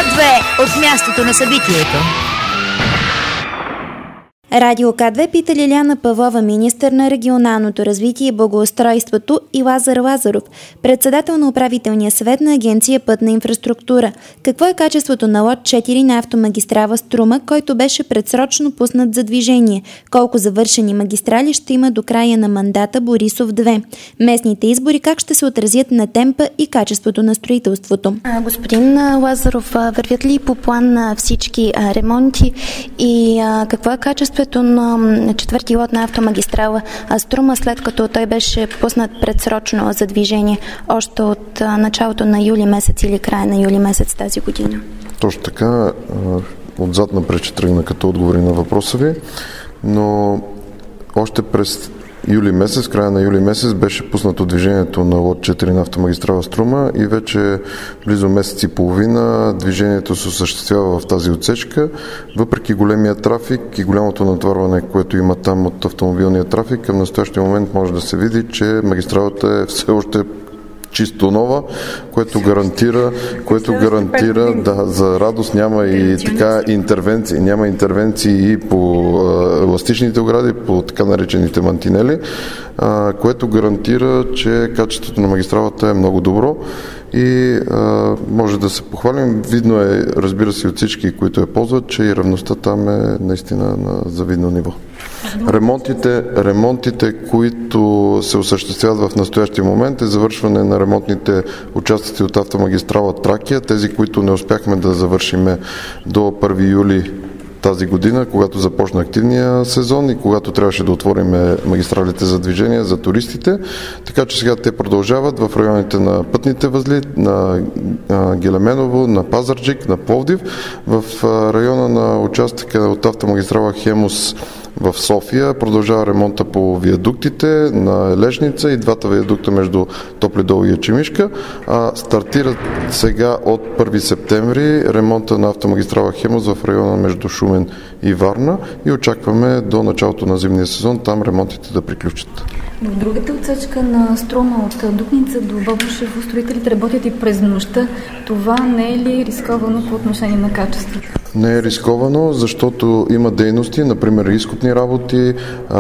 К2 от мястото на събитието. Радио К2 пита Лиляна Павлова, министър на регионалното развитие и благоустройството, и Лазар Лазаров, председател на управителния съвет на Агенция Пътна инфраструктура. Какво е качеството на лот 4 на автомагистрала Струма, който беше предсрочно пуснат за движение? Колко завършени магистрали ще има до края на мандата Борисов 2? Местните избори как ще се отразят на темпа и качеството на строителството? Господин Лазаров, вървят ли по план на всички ремонти и какво е качеството на четвърти лот на автомагистрала Струма, след като той беше пуснат предсрочно за движение още от началото на юли месец или края на юли месец тази година? Точно така, отзад напред ще тръгна като отговори на въпроса ви, но още през юли месец, края на юли месец беше пуснато движението на лот 4 на автомагистрала Струма и вече близо месец и половина движението се осъществява в тази отсечка. Въпреки големия трафик и голямото натоварване, което има там от автомобилния трафик, към настоящия момент може да се види, че магистралата е все още чисто нова, което гарантира за радост няма и така интервенции, няма интервенции и по еластичните огради, по така наречените мантинели, което гарантира, че качеството на магистралата е много добро и може да се похвалим. Видно е, разбира се, от всички, които я ползват, че и равността там е наистина на завидно ниво. Ремонтите, които се осъществяват в настоящия момент, е завършване на ремонтните участъци от автомагистрала Тракия, тези, които не успяхме да завършиме до 1 юли тази година, когато започна активния сезон и когато трябваше да отворим магистралите за движение за туристите. Така че сега те продължават в районите на пътните възли, на Гелеменово, на Пазарджик, на Пловдив, в района на участъка от автомагистрала Хемус в София. Продължава ремонта по виадуктите на Лешница и двата виадукта между Топлидол и Ечемишка. Стартират сега от 1 септември ремонта на автомагистрала Хемус в района между Шумен и Варна и очакваме до началото на зимния сезон там ремонтите да приключат. В другата отсечка на Струма от Дупница до Бобошево строителите работят и през нощта. Това не е ли рисковано по отношение на качеството? Не е рисковано, защото има дейности, например изкопни работи,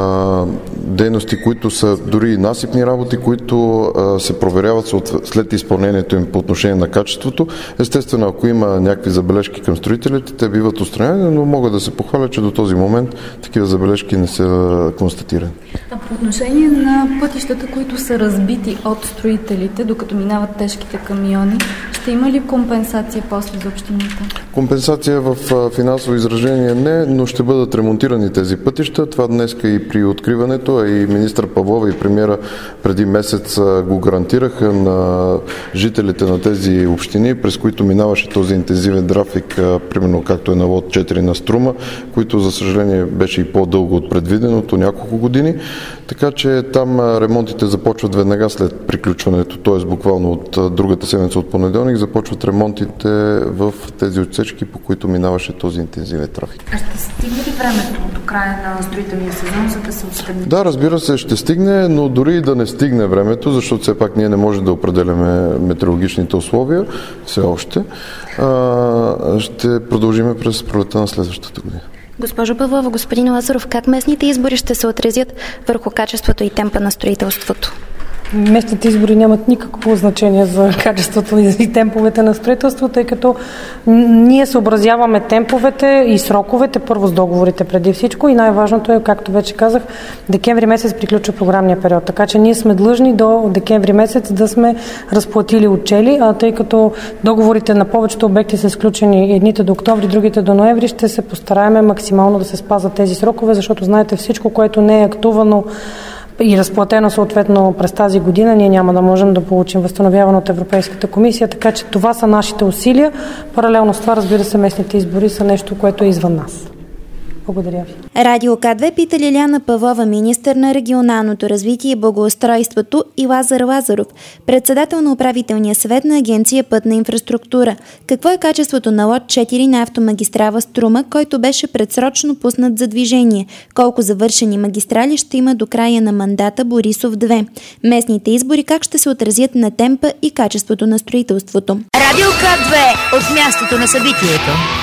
дейности, които са дори и насипни работи, които се проверяват след изпълнението им по отношение на качеството. Естествено, ако има някакви забележки към строителите, те биват отстранени, но мога да се похваля, че до този момент такива забележки не са констатирани. А по отношение на пътищата, които са разбити от строителите, докато минават тежките камиони, ще има ли компенсация после за общините? Компенсация в финансово изражение не, но ще бъдат ремонтирани тези пътища. Това днеска и при откриването, а и министър Павлова и премиера преди месец го гарантираха на жителите на тези общини, през които минаваше този интензивен трафик, примерно както е на лот 4 на Струма, които за съжаление беше и по-дълго от предвиденото, няколко години. Така че там ремонтите започват веднага след приключването, т.е. буквално от другата седмица от понеделник започват ремонтите в тези отсечки, по които минаваше този интензивен трафик. А ще стигне ли времето до края на строителния сезон, за да се отстъгне? Да, разбира се, ще стигне, но дори и да не стигне времето, защото все пак ние не можем да определяме метеорологичните условия, все още, ще продължиме през пролетта на следващата година. Госпожо Павлова, господин Лазаров, как местните избори ще се отразят върху качеството и темпа на строителството? Местните избори нямат никакво значение за качеството и темповете на строителство, тъй като ние съобразяваме темповете и сроковете, първо с договорите преди всичко и най-важното е, както вече казах, декември месец приключва програмния период. Така че ние сме длъжни до декември месец да сме разплатили отчели, а тъй като договорите на повечето обекти са сключени едните до октомври, другите до ноември, ще се постараем максимално да се спазват тези срокове, защото знаете всичко, което не е актувано и разплатено съответно през тази година, ние няма да можем да получим възстановяване от Европейската комисия, така че това са нашите усилия. Паралелно с това, разбира се, местните избори са нещо, което е извън нас. Благодаря ви. Радио К2 пита Лиляна Павлова, министър на регионалното развитие и благоустройството, и Лазар Лазаров, председател на управителния съвет на Агенция Пътна инфраструктура. Какво е качеството на лот 4 на автомагистрала Струма, който беше предсрочно пуснат за движение? Колко завършени магистрали ще има до края на мандата Борисов 2? Местните избори как ще се отразят на темпа и качеството на строителството? Радио К2 от мястото на събитието.